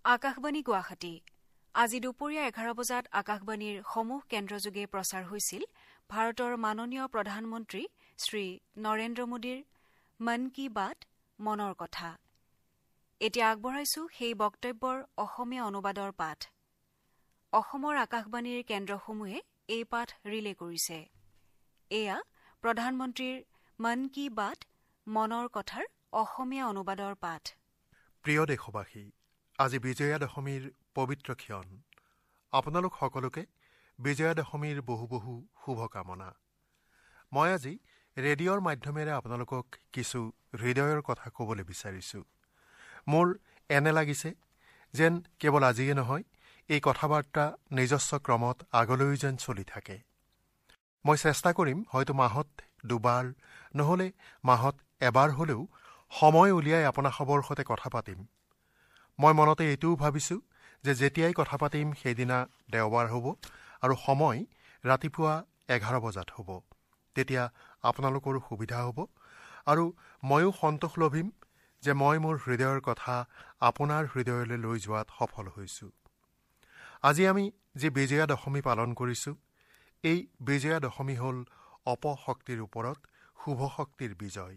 আকাশবাণী গুৱাহাটী আজি দুপৰীয়া 11 বজাত আকাশবাণীৰ সমূহ কেন্দ্ৰযোগে প্ৰচাৰ হৈছিল ভাৰতৰ মাননীয় প্ৰধানমন্ত্ৰী শ্ৰী নৰেন্দ্ৰ মোদীৰ মন কী বাত মনৰ কথা। এতিয়া আগবঢ়াইছো সেই বক্তব্যৰ অসমীয়া অনুবাদৰ পাঠ। অসমৰ আকাশবাণীৰ কেন্দ্ৰসমূহে এই পাঠ ৰিলে কৰিছে। এয়া প্ৰধানমন্ত্ৰীৰ মন কী বাত মনৰ কথাৰ অসমীয়া অনুবাদৰ পাঠ। প্ৰিয় দেশবাসী, আজি বিজয়া দশমীৰ পবিত্ৰ ক্ষণ। আপোনালোক সকলোকে বিজয়া দশমীৰ বহু বহু শুভকামনা। মই আজি ৰেডিঅ'ৰ মাধ্যমেৰে আপোনালোকক কিছু হৃদয়ৰ কথা ক'বলৈ বিচাৰিছোঁ। মোৰ এনে লাগিছে যেন কেৱল আজিয়ে নহয়, এই কথা-বাৰ্তা নিজস্ব ক্ৰমত আগলৈও যেন চলি থাকে। মই চেষ্টা কৰিম হয়তো মাহত দুবাৰ নহ'লে মাহত এবাৰ হ'লেও সময় উলিয়াই আপোনাসৱৰ সৈতে কথা পাতিম। মই মনতে এইটোও ভাবিছোঁ যে যেতিয়াই কথা পাতিম সেইদিনা দেওবাৰ হ'ব আৰু সময় ৰাতিপুৱা 11 বজাত হ'ব। তেতিয়া আপোনালোকৰো সুবিধা হ'ব আৰু ময়ো সন্তোষ লভিম যে মই মোৰ হৃদয়ৰ কথা আপোনাৰ হৃদয়লৈ লৈ যোৱাত সফল হৈছোঁ। আজি আমি যি বিজয়া দশমী পালন কৰিছোঁ, এই বিজয়া দশমী হ'ল অপশক্তিৰ ওপৰত শুভ শক্তিৰ বিজয়।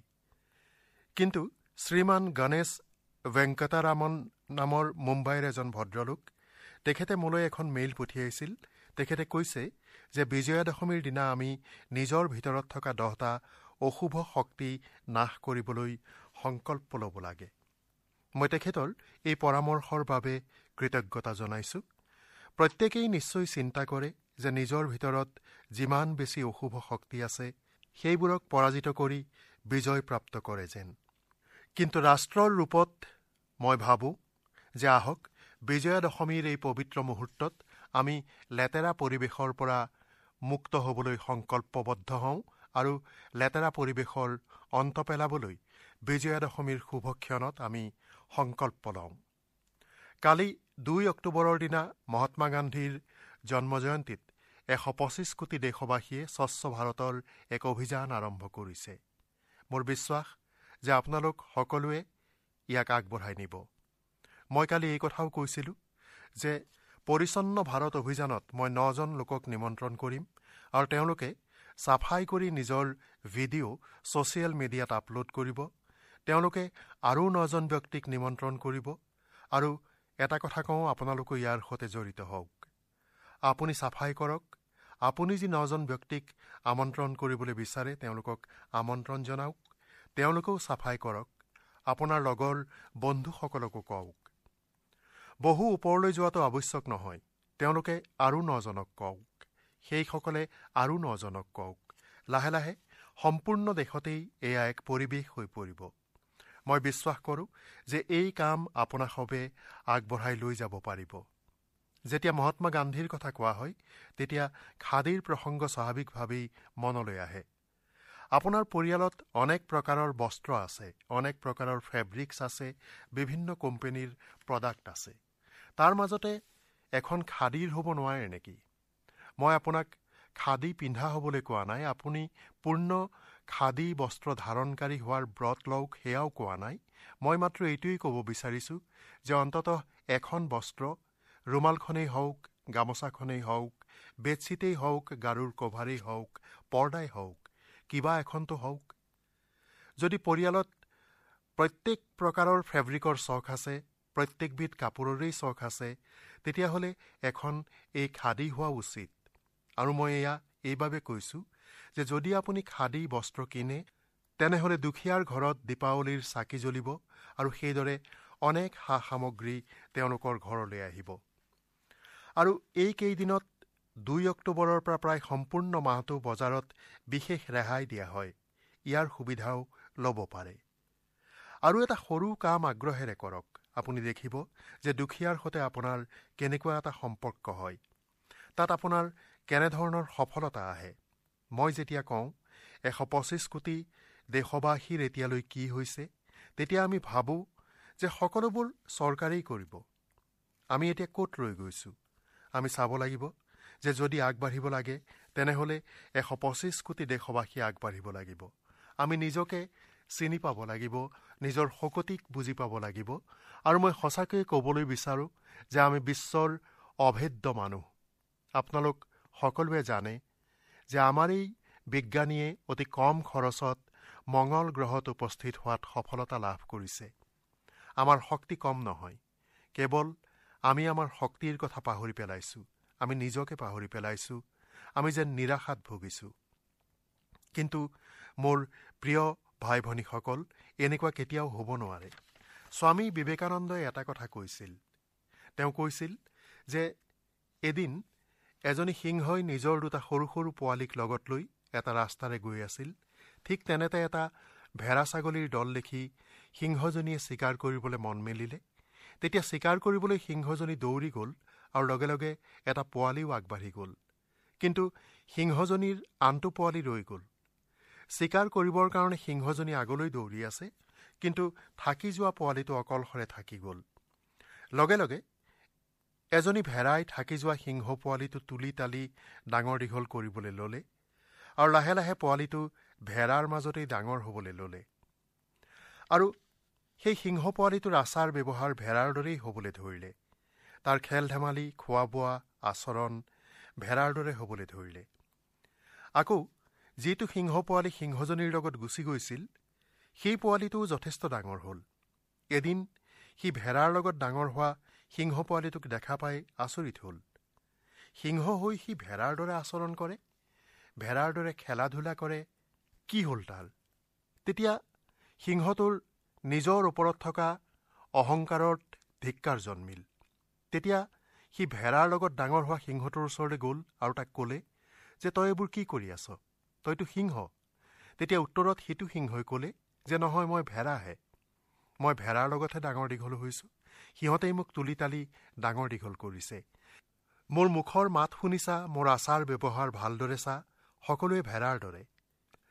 কিন্তু শ্ৰীমান গণেশ ভেংকটাৰামন নামৰ মুম্বাইৰ এজন ভদ্ৰলোক, তেখেতে মোলৈ এখন মেইল পঠিয়াইছিল। তেখেতে কৈছে যে বিজয়া দশমীৰ দিনা আমি নিজৰ ভিতৰত থকা 10টা অশুভ শক্তি নাশ কৰিবলৈ সংকল্প ল'ব লাগে। মই তেখেতৰ এই পৰামৰ্শৰ বাবে কৃতজ্ঞতা জনাইছোঁ। প্ৰত্যেকেই নিশ্চয় চিন্তা কৰে যে নিজৰ ভিতৰত যিমান বেছি অশুভ শক্তি আছে সেইবোৰক পৰাজিত কৰি বিজয় প্ৰাপ্ত কৰে যেন। কিন্তু ৰাষ্ট্ৰৰ ৰূপত মই ভাবোঁ যে আহক বিজয়া দশমীৰ এই পবিত্ৰ মুহূৰ্তত আমি লেতেৰা পৰিৱেশৰ পৰা মুক্ত হ'বলৈ সংকল্পবদ্ধ হওঁ আৰু লেতেৰা পৰিৱেশৰ অন্ত পেলাবলৈ বিজয়া দশমীৰ শুভক্ষণত আমি সংকল্প লওঁ। কালি 2 অক্টোবৰৰ দিনা মহাত্মা গান্ধীৰ জন্মজয়ন্তীত 125 কোটি দেশবাসীয়ে স্বচ্ছ ভাৰতৰ এক অভিযান আৰম্ভ কৰিছে। মোৰ বিশ্বাস যে আপোনালোক সকলোৱে ইয়াক আগবঢ়াই নিব। মই কালি এই কথাও কৈছিলোঁ যে পৰিচ্ছন্ন ভাৰত অভিযানত মই 9জন লোকক নিমন্ত্ৰণ কৰিম আৰু তেওঁলোকে চাফাই কৰি নিজৰ ভিডিঅ' ছ'চিয়েল মিডিয়াত আপলোড কৰিব। তেওঁলোকে আৰু 9জন ব্যক্তিক নিমন্ত্ৰণ কৰিব আৰু এটা কথা কওঁ, আপোনালোকো ইয়াৰ সৈতে জড়িত হওক। আপুনি চাফাই কৰক। আপুনি যি 9জন ব্যক্তিক আমন্ত্ৰণ কৰিবলৈ বিচাৰে তেওঁলোকক আমন্ত্ৰণ জনাওক। তেওঁলোকেও চাফাই কৰক। আপোনাৰ লগৰ বন্ধুসকলকো কওক। বহু ওপৰলৈ যোৱাটো আৱশ্যক নহয়। তেওঁলোকে আৰু 9জনক কওক। সেইসকলে আৰু 9জনক কওক। লাহে লাহে সম্পূৰ্ণ দেশতেই এয়া এক পৰিৱেশ হৈ পৰিব। মই বিশ্বাস কৰোঁ যে এই কাম আপোনাসৱে আগবঢ়াই লৈ যাব পাৰিব। যেতিয়া মহাত্মা গান্ধীৰ কথা কোৱা হয় তেতিয়া খাদীৰ প্ৰসংগ স্বাভাৱিকভাৱেই মনলৈ আহে। আপোনাৰ পৰিয়ালত অনেক প্ৰকাৰৰ বস্ত্ৰ আছে, অনেক প্ৰকাৰৰ ফেব্ৰিক্স আছে, বিভিন্ন কোম্পানীৰ প্ৰডাক্ট আছে। তাৰ মাজতে এখন খাদীৰ হ'ব নোৱাৰে নেকি? মই আপোনাক খাদী পিন্ধা হ'বলৈ কোৱা নাই। আপুনি পূৰ্ণ খাদী বস্ত্ৰ ধাৰণকাৰী হোৱাৰ ব্ৰত লওক, সেয়াও কোৱা নাই। মই মাত্ৰ এইটোৱেই ক'ব বিচাৰিছোঁ যে অন্ততঃ এখন বস্ত্ৰ, ৰুমালখনেই হওক, গামোচাখনেই হওক, বেডশ্বীটেই হওক, গাৰুৰ কভাৰেই হওক, পৰ্দাই হওক, কিবা এখনতো হওক। যদি পৰিয়ালত প্ৰত্যেক প্ৰকাৰৰ ফেব্ৰিকৰ চখ আছে, প্ৰত্যেকবিধ কাপোৰৰেই চখ আছে, তেতিয়াহ'লে এখন এই খাদী হোৱা উচিত। আৰু মই এয়া এইবাবে কৈছোঁ যে যদি আপুনি খাদী বস্ত্ৰ কিনে, তেনেহ'লে দুখীয়াৰ ঘৰত দীপাৱলীৰ চাকি জ্বলিব আৰু সেইদৰে অনেক সা সামগ্ৰী তেওঁলোকৰ ঘৰলৈ আহিব। আৰু এই কেইদিনত 2 অক্টোবৰৰ পৰা প্ৰায় সম্পূৰ্ণ মাহটো বজাৰত বিশেষ ৰেহাই দিয়া হয়। ইয়াৰ সুবিধাও ল'ব পাৰে। আৰু এটা সৰু কাম আগ্ৰহেৰে কৰক। আপুনি দেখিব যে দুখীয়াৰ সৈতে আপোনাৰ কেনেকুৱা এটা সম্পৰ্ক হয়। তাত আপোনাৰ কেনেধৰণৰ সফলতা আহে। মই যেতিয়া কওঁ 125 কোটি দেশবাসীৰ এতিয়ালৈ কি হৈছে, তেতিয়া আমি ভাবোঁ যে সকলোবোৰ চৰকাৰেই কৰিব। আমি এতিয়া ক'ত ৰৈ গৈছোঁ? আমি চাব লাগিব যে যদি আগবাঢ়িব লাগে তেনেহ'লে 125 কোটি দেশবাসী আগবাঢ়িব লাগিব। আমি নিজকে চিনি পাব লাগিব, নিজৰ শকতিক বুজি পাব লাগিব। আৰু মই সঁচাকৈয়ে ক'বলৈ বিচাৰোঁ যে আমি বিশ্বৰ অভেদ্য মানুহ। আপোনালোক সকলোৱে জানে যে আমাৰ এই বিজ্ঞানীয়ে অতি কম খৰচত মঙল গ্ৰহত উপস্থিত হোৱাত সফলতা লাভ কৰিছে। আমাৰ শক্তি কম নহয়, কেৱল আমি আমাৰ শক্তিৰ কথা পাহৰি পেলাইছোঁ, আমি নিজকে পাহৰি পেলাইছোঁ, আমি যেন নিৰাশাত ভুগিছোঁ। কিন্তু মোৰ প্ৰিয় ভাই ভনীসকল, এনেকুৱা কেতিয়াও হ'ব নোৱাৰে। স্বামী বিবেকানন্দই এটা কথা কৈছিল। তেওঁ কৈছিল যে এদিন এজনী সিংহই নিজৰ দুটা সৰু সৰু পোৱালীক লগত লৈ এটা ৰাস্তাৰে গৈ আছিল। ঠিক তেনেতে এটা ভেড়া ছাগলীৰ দল দেখি সিংহজনীয়ে চিকাৰ কৰিবলৈ মন মেলিলে। তেতিয়া চিকাৰ কৰিবলৈ সিংহজনী দৌৰি গ'ল আৰু লগে লগে এটা পোৱালীও আগবাঢ়ি গ'ল। কিন্তু সিংহজনীৰ আনটো পোৱালী ৰৈ গ'ল। চিকাৰ কৰিবৰ কাৰণে সিংহজনী আগলৈ দৌৰি আছে, কিন্তু থাকি যোৱা পোৱালীটো অকলশৰে থাকি গ'ল। লগে লগে এজনী ভেড়াই থাকি যোৱা সিংহ পোৱালীটো তুলি তালি ডাঙৰ দীঘল কৰিবলৈ ল'লে আৰু লাহে লাহে পোৱালীটো ভেড়াৰ মাজতেই ডাঙৰ হ'বলৈ ল'লে। আৰু সেই সিংহ পোৱালীটোৰ আচাৰ ব্যৱহাৰ ভেড়াৰ দৰেই হ'বলৈ ধৰিলে। তাৰ খেল ধেমালি, খোৱা বোৱা, আচৰণ ভেড়াৰ দৰে হ'বলৈ ধৰিলে। আকৌ যিটো সিংহ পোৱালী সিংহজনীৰ লগত গুচি গৈছিল, সেই পোৱালীটোও যথেষ্ট ডাঙৰ হ'ল। এদিন সি ভেড়াৰ লগত ডাঙৰ হোৱা সিংহ পোৱালীটোক দেখা পাই আচৰিত হ'ল। সিংহ হৈ সি ভেড়াৰ দৰে আচৰণ কৰে, ভেড়াৰ দৰে খেলা ধূলা কৰে, কি হ'ল তাৰ? তেতিয়া সিংহটোৰ নিজৰ ওপৰত থকা অহংকাৰত ধিক্কাৰ জন্মিল। তেতিয়া সি ভেড়াৰ লগত ডাঙৰ হোৱা সিংহটোৰ ওচৰলৈ গ'ল আৰু তাক ক'লে যে তই এইবোৰ কি কৰি আছ? তইতো সিংহ। তেতিয়া উত্তৰত সিটো সিংহই ক'লে যে নহয়, মই ভেড়াহে। মই ভেড়াৰ লগতহে ডাঙৰ দীঘল হৈছোঁ। সিহঁতেই মোক তুলি তালি ডাঙৰ দীঘল কৰিছে। মোৰ মুখৰ মাত শুনিছা, মোৰ আচাৰ ব্যৱহাৰ ভালদৰে চা, সকলোৱে ভেড়াৰ দৰে।